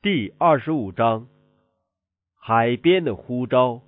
第25章，海边的呼召。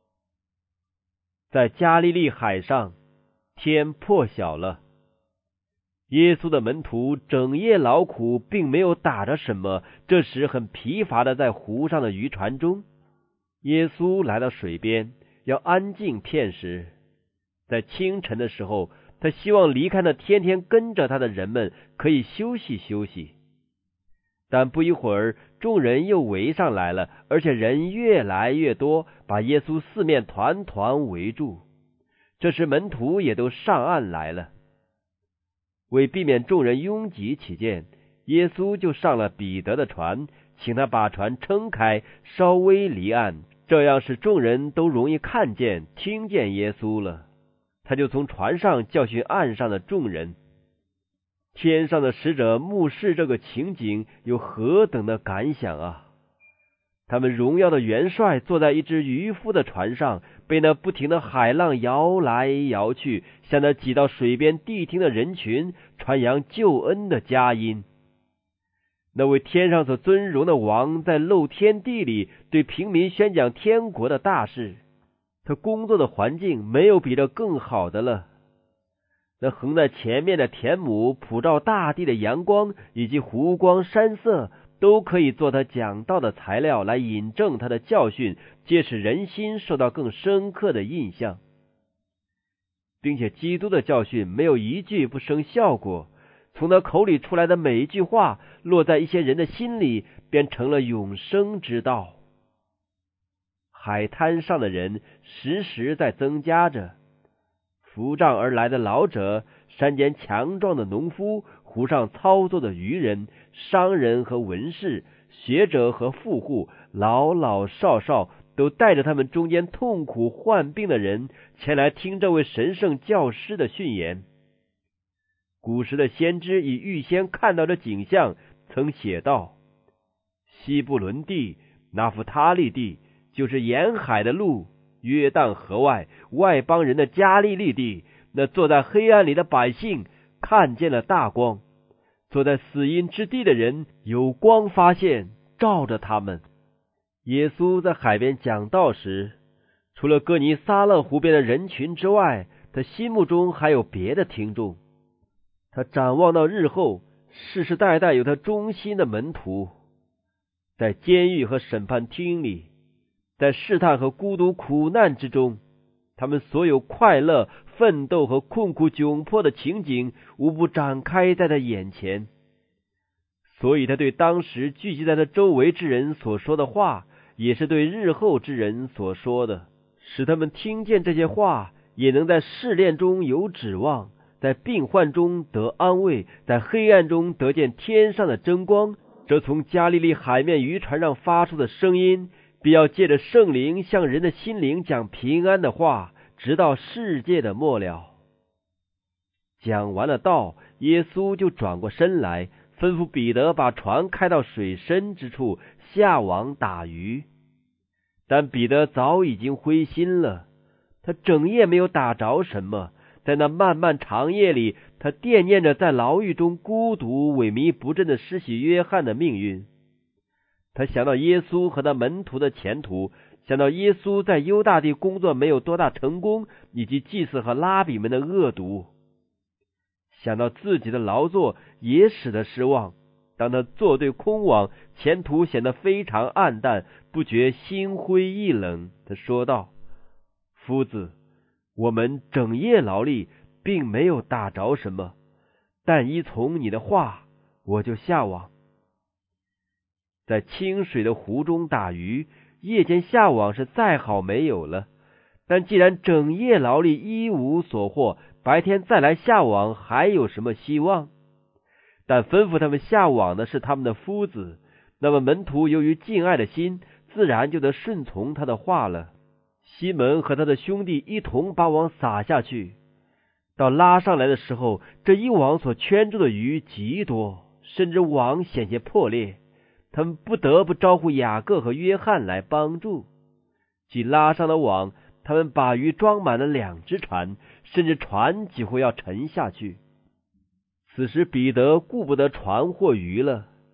在加利利海上，天破晓了。耶稣的门徒整夜劳苦，并没有打着什么，这时很疲乏的在湖上的渔船中。耶稣来到水边，要安静片时。在清晨的时候，他希望离开那天天跟着他的人们，可以休息休息。但不一会儿，众人又围上来了，而且人越来越多，把耶稣四面团团围住。这时门徒也都上岸来了。为避免众人拥挤起见，耶稣就上了彼得的船，请他把船撑开，稍微离岸，这样使众人都容易看见听见耶稣了。他就从船上教训岸上的众人。天上的使者目视这个情景，有何等的感想啊！他们荣耀的元帅坐在一只渔夫的船上，被那不停的海浪摇来摇去，向那挤到水边谛听的人群传扬救恩的佳音。那位天上所尊荣的王在露天地里对平民宣讲天国的大事，他工作的环境没有比这更好的了。那横在前面的田亩，普照大地的阳光以及湖光山色，都可以做他讲道的材料，来引证他的教训，皆使人心受到更深刻的印象。并且基督的教训没有一句不生效果，从他口里出来的每一句话，落在一些人的心里，便成了永生之道。海滩上的人时时在增加着，扶杖而来的老者，山间强壮的农夫，湖上操作的渔人，商人和文士，学者和富户，老老少少，都带着他们中间痛苦患病的人，前来听这位神圣教师的训言。古时的先知已预先看到这景象，曾写道：西布伦地、拿弗他利地，就是沿海的路，约旦河外邦人的加利利地，那坐在黑暗里的百姓看见了大光，坐在死荫之地的人有光发现，照着他们。耶稣在海边讲道时，除了哥尼撒勒湖边的人群之外，他心目中还有别的听众。他展望到日后，世世代代有他忠心的门徒，在监狱和审判厅里，在试探和孤独苦难之中，他们所有快乐、奋斗和困苦窘迫的情景，无不展开在他眼前。所以他对当时聚集在他周围之人所说的话，也是对日后之人所说的，使他们听见这些话，也能在试炼中有指望，在病患中得安慰，在黑暗中得见天上的真光。这从加利利海面渔船上发出的声音，必要借着圣灵向人的心灵讲平安的话，直到世界的末了。讲完了道，耶稣就转过身来，吩咐彼得把船开到水深之处，下网打鱼。但彼得早已经灰心了，他整夜没有打着什么。在那漫漫长夜里，他惦念着在牢狱中孤独萎靡不振的施洗约翰的命运。他想到耶稣和他门徒的前途，想到耶稣在犹大地工作没有多大成功，以及祭司和拉比们的恶毒，想到自己的劳作，也使他失望。当他坐对空网，前途显得非常暗淡，不觉心灰意冷。他说道：夫子，我们整夜劳力，并没有打着什么，但依从你的话，我就下网。在清水的湖中打鱼，夜间下网是再好没有了。但既然整夜劳力一无所获，白天再来下网，还有什么希望？但吩咐他们下网的是他们的夫子，那么门徒由于敬爱的心，自然就得顺从他的话了。西门和他的兄弟一同把网撒下去，到拉上来的时候，这一网所圈住的鱼极多，甚至网险些破裂。他们不得不招呼雅各和约翰来帮助。既拉上了网，他们把鱼装满了2只船，甚至船几乎要沉下去。此时彼得顾不得船或鱼了，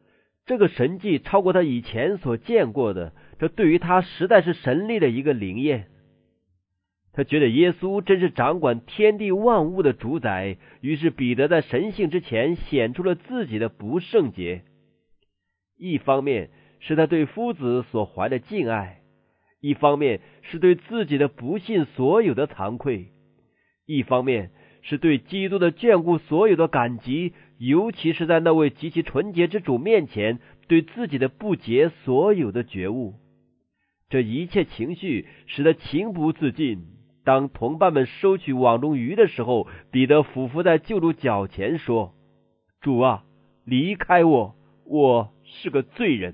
这个神迹超过他以前所见过的，这对于他实在是神力的一个灵验。他觉得耶稣真是掌管天地万物的主宰，于是彼得在神性之前显出了自己的不圣洁。一方面是他对夫子所怀的敬爱，一方面是对自己的不信所有的惭愧，一方面是对基督的眷顾所有的感激，尤其是在那位极其纯洁之主面前，对自己的不洁所有的觉悟。这一切情绪使他情不自禁。当同伴们收取网中鱼的时候，彼得俯伏在救主脚前说：主啊，离开我，我是个罪人。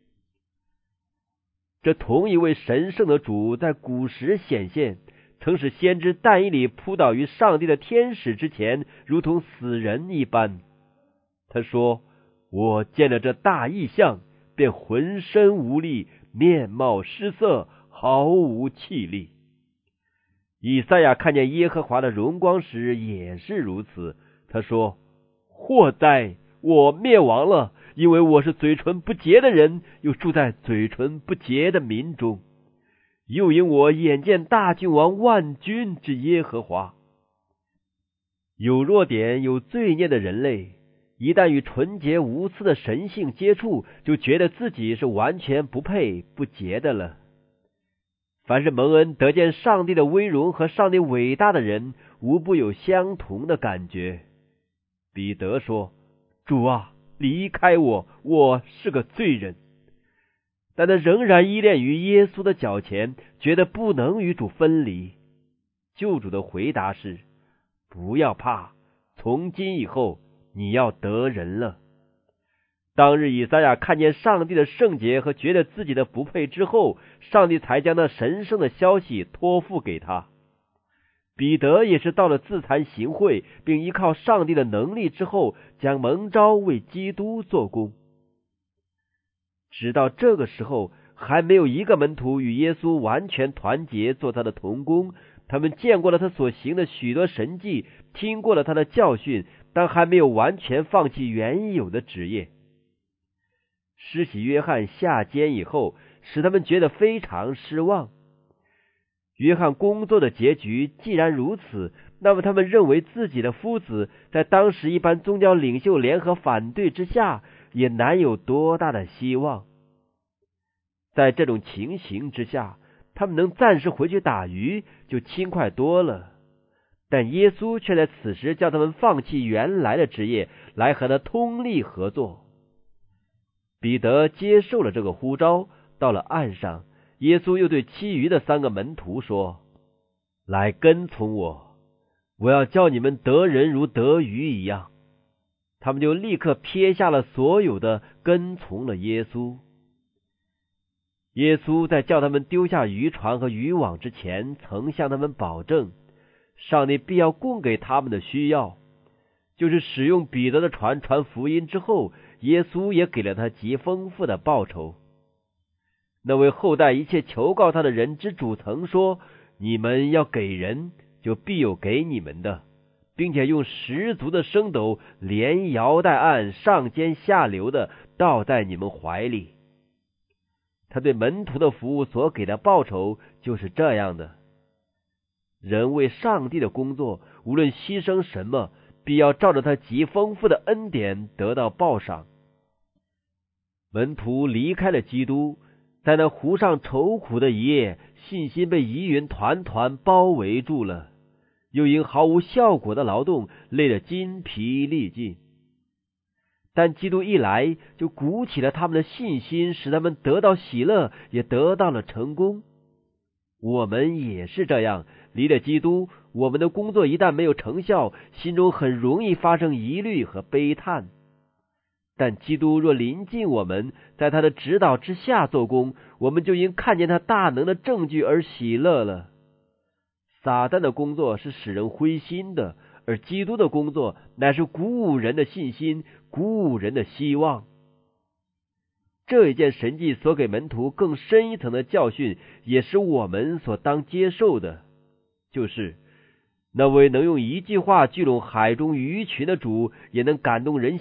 这同一位神圣的主在古时显现，曾使先知但以理扑倒于上帝的天使之前，如同死人一般。他说：我见了这大异象，便浑身无力，面貌失色，毫无气力。以赛亚看见耶和华的荣光时也是如此，他说：祸哉，我灭亡了，因为我是嘴唇不洁的人，又住在嘴唇不洁的民中。又因我眼见大君王万军之耶和华。有弱点有罪孽的人类，一旦与纯洁无私的神性接触，就觉得自己是完全不配不洁的了。凡是蒙恩得见上帝的威荣和上帝伟大的人，无不有相同的感觉。彼得说：主啊，离开我，我是个罪人。但他仍然依恋于耶稣的脚前，觉得不能与主分离。救主的回答是：不要怕，从今以后你要得人了。当日以赛亚看见上帝的圣洁和觉得自己的不配之后，上帝才将那神圣的消息托付给他。彼得也是到了自惭形秽，并依靠上帝的能力之后，将蒙召为基督做工。直到这个时候，还没有一个门徒与耶稣完全团结做他的同工。他们见过了他所行的许多神迹，听过了他的教训，但还没有完全放弃原有的职业。施洗约翰下监以后，使他们觉得非常失望。约翰工作的结局既然如此，那么他们认为自己的夫子在当时一般宗教领袖联合反对之下，也难有多大的希望。在这种情形之下，他们能暂时回去打鱼就轻快多了。但耶稣却在此时叫他们放弃原来的职业，来和他通力合作。彼得接受了这个呼召，到了岸上，耶稣又对其余的3个门徒说：来跟从我，我要叫你们得人如得鱼一样。他们就立刻撇下了所有的，跟从了耶稣。耶稣在叫他们丢下渔船和渔网之前，曾向他们保证，上帝必要供给他们的需要。就是使用彼得的船传福音之后，耶稣也给了他极丰富的报酬。那位厚待一切求告他的人之主曾说：你们要给人，就必有给你们的，并且用十足的升斗，连摇带按，上尖下流的倒在你们怀里。他对门徒的服务所给的报酬就是这样的。人为上帝的工作，无论牺牲什么，必要照着他极丰富的恩典得到报赏。门徒离开了基督，在那湖上愁苦的一夜，信心被疑云团团包围住了，又因毫无效果的劳动累得筋疲力尽。但基督一来，就鼓起了他们的信心，使他们得到喜乐，也得到了成功。我们也是这样，离了基督，我们的工作一旦没有成效，心中很容易发生疑虑和悲叹。但基督若临近我们，在他的指导之下做工，我们就因看见他大能的证据而喜乐了。撒旦的工作是使人灰心的，而基督的工作乃是鼓舞人的信心，鼓舞人的希望。这一件神迹所给门徒更深一层的教训，也是我们所当接受的，就是那位能用一句话聚拢海中鱼群的主，也能感动人心，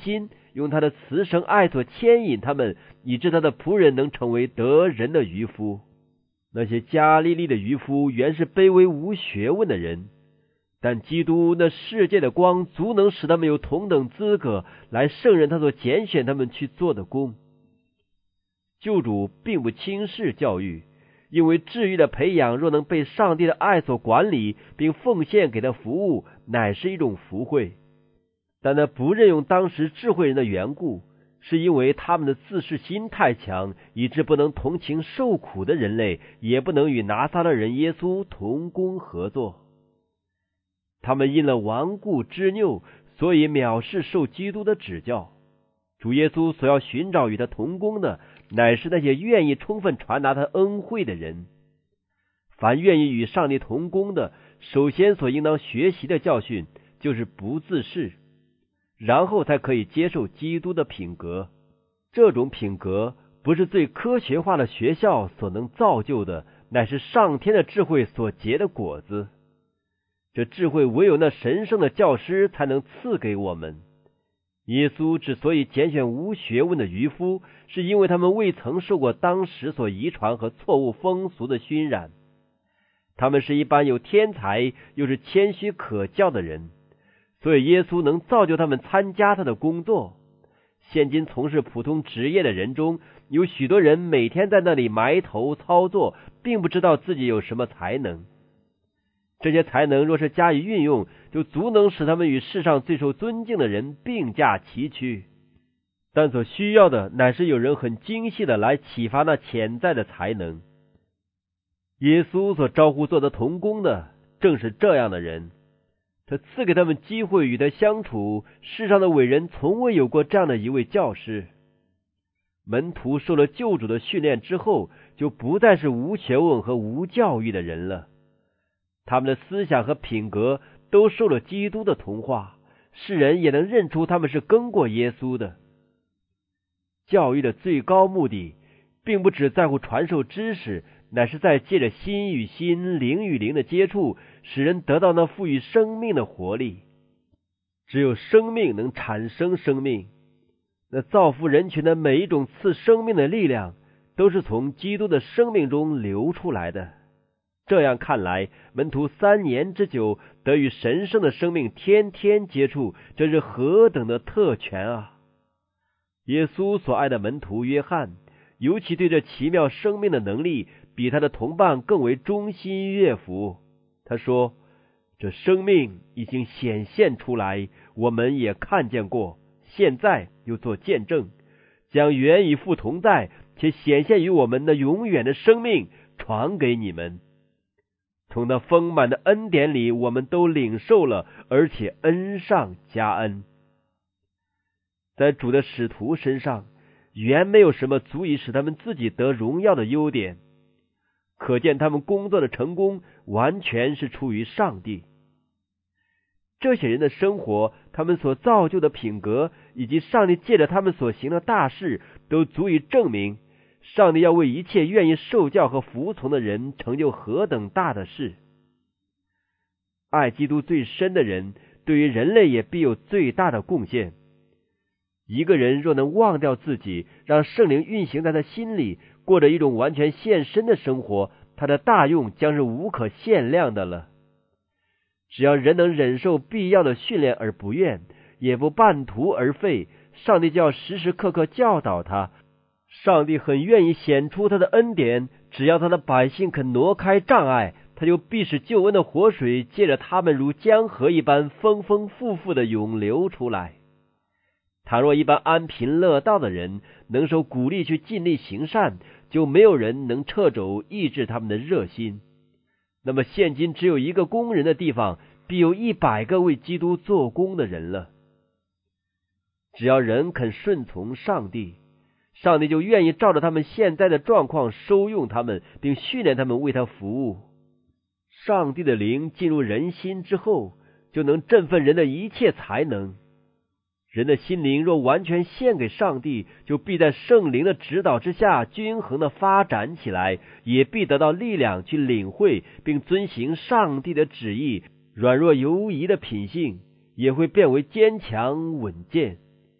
用他的慈绳爱所牵引他们，以致他的仆人能成为得人的渔夫。那些加利利的渔夫原是卑微无学问的人，但基督那世界的光足能使他们有同等资格来胜任他所拣选他们去做的工。救主并不轻视教育，因为智育的培养若能被上帝的爱所管理，并奉献给他服务，乃是一种福惠。但他不任用当时智慧人的缘故，是因为他们的自视心太强，以致不能同情受苦的人类，也不能与拿撒勒人耶稣同工合作。他们因了顽固执拗，所以藐视受基督的指教。主耶稣所要寻找与他同工的，乃是那些愿意充分传达他恩惠的人。凡愿意与上帝同工的，首先所应当学习的教训就是不自视，然后才可以接受基督的品格。这种品格不是最科学化的学校所能造就的，乃是上天的智慧所结的果子。这智慧唯有那神圣的教师才能赐给我们。耶稣之所以拣选无学问的渔夫，是因为他们未曾受过当时所遗传和错误风俗的熏染。他们是一般有天才又是谦虚可教的人，所以耶稣能造就他们参加他的工作。现今从事普通职业的人中，有许多人每天在那里埋头操作，并不知道自己有什么才能。这些才能若是加以运用，就足能使他们与世上最受尊敬的人并驾齐驱。但所需要的乃是有人很精细的来启发那潜在的才能。耶稣所招呼做的同工的，正是这样的人。他赐给他们机会与他相处，世上的伟人从未有过这样的一位教师。门徒受了救主的训练之后，就不再是无学问和无教育的人了。他们的思想和品格都受了基督的同化，世人也能认出他们是跟过耶稣的。教育的最高目的，并不只在乎传授知识，乃是在借着心与心、灵与灵的接触，使人得到那赋予生命的活力。只有生命能产生生命，那造福人群的每一种赐生命的力量，都是从基督的生命中流出来的。这样看来，门徒3年之久得与神圣的生命天天接触，这是何等的特权啊！耶稣所爱的门徒约翰，尤其对这奇妙生命的能力，比他的同伴更为忠心悦服。他说，这生命已经显现出来，我们也看见过，现在又做见证，将原与父同在且显现于我们的永远的生命传给你们。从那丰满的恩典里，我们都领受了，而且恩上加恩。在主的使徒身上，原没有什么足以使他们自己得荣耀的优点，可见他们工作的成功完全是出于上帝。这些人的生活，他们所造就的品格，以及上帝借着他们所行的大事，都足以证明上帝要为一切愿意受教和服从的人成就何等大的事。爱基督最深的人，对于人类也必有最大的贡献。一个人若能忘掉自己，让圣灵运行在他心里，过着一种完全献身的生活，他的大用将是无可限量的了。只要人能忍受必要的训练而不愿，也不半途而废，上帝就要时时刻刻教导他。上帝很愿意显出他的恩典，只要他的百姓肯挪开障碍，他就必使救恩的活水借着他们如江河一般丰丰富富的涌流出来。倘若一般安贫乐道的人能受鼓励去尽力行善，就没有人能掣肘抑制他们的热心。那么现今只有一个工人的地方，必有100个为基督做工的人了。只要人肯顺从上帝，上帝就愿意照着他们现在的状况收用他们，并训练他们为他服务。上帝的灵进入人心之后，就能振奋人的一切才能。人的心灵若完全献给上帝，就必在圣灵的指导之下均衡的发展起来，也必得到力量去领会并遵行上帝的旨意。软弱犹疑的品性也会变为坚强稳健。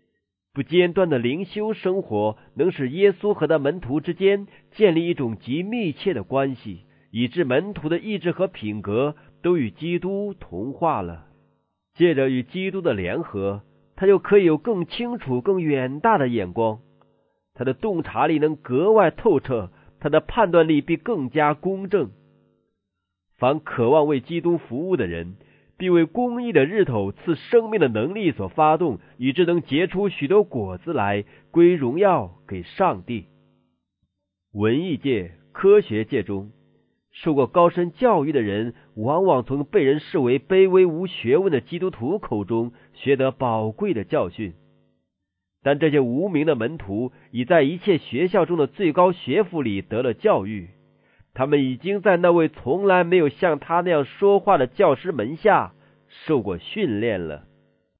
不间断的灵修生活能使耶稣和他门徒之间建立一种极密切的关系，以致门徒的意志和品格都与基督同化了。借着与基督的联合，他就可以有更清楚、更远大的眼光，他的洞察力能格外透彻，他的判断力必更加公正。凡渴望为基督服务的人，必为公义的日头赐生命的能力所发动，以致能结出许多果子来，归荣耀给上帝。文艺界、科学界中，受过高深教育的人，往往从被人视为卑微无学问的基督徒口中学得宝贵的教训。但这些无名的门徒已在一切学校中的最高学府里得了教育，他们已经在那位从来没有像他那样说话的教师门下受过训练了。